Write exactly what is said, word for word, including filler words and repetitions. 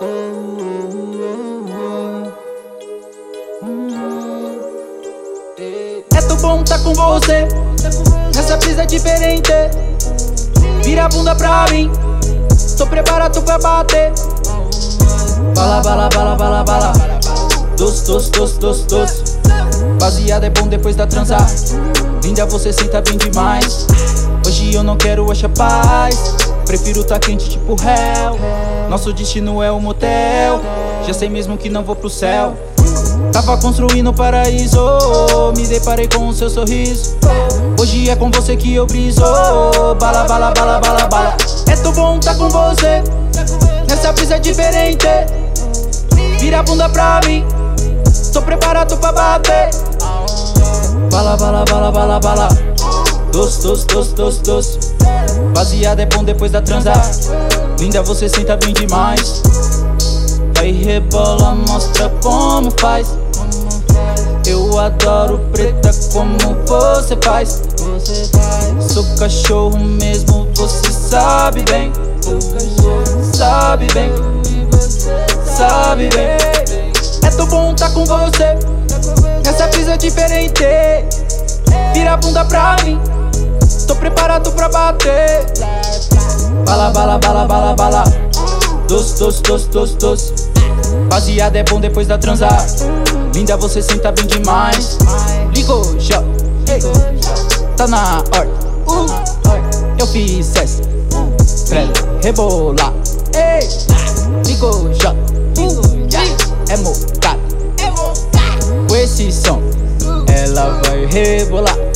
É tão bom tá com você, nessa brisa diferente. Vira a bunda pra mim, tô preparado pra bater. Bala, bala, bala, bala, bala. Doce, doce, doce, doce, doce. Baseado é bom depois da transar. Linda, você senta bem demais. Hoje eu não quero achar paz, prefiro tá quente tipo réu. Nosso destino é o motel, já sei mesmo que não vou pro céu. Tava construindo um paraíso, me deparei com o seu sorriso. Hoje é com você que eu briso. Bala, bala, bala, bala, bala. É tão bom tá com você, nessa brisa diferente. Vira a bunda pra mim, tô preparado pra bater. Bala, bala, bala, bala, bala. Doce, doce, doce, doce, doce. Baseado é bom depois da transar. Linda, você senta bem demais. Vai rebola, mostra como faz. Eu adoro preta como você faz. Sou cachorro mesmo, você sabe bem. Sabe bem, sabe bem. É tão bom tá com você, nessa brisa diferente. Vira a bunda pra mim, tô preparado pra bater. Bala, bala, bala, bala, bala. Doce, doce, doce, doce, doce. Baseado é bom depois da transar. Linda, você senta bem demais. Ligou já, ei, tá na hora. uh, Eu fiz essa, pra rebolar. Ei, ligou já, é mocado. Com esse som ela vai rebolar.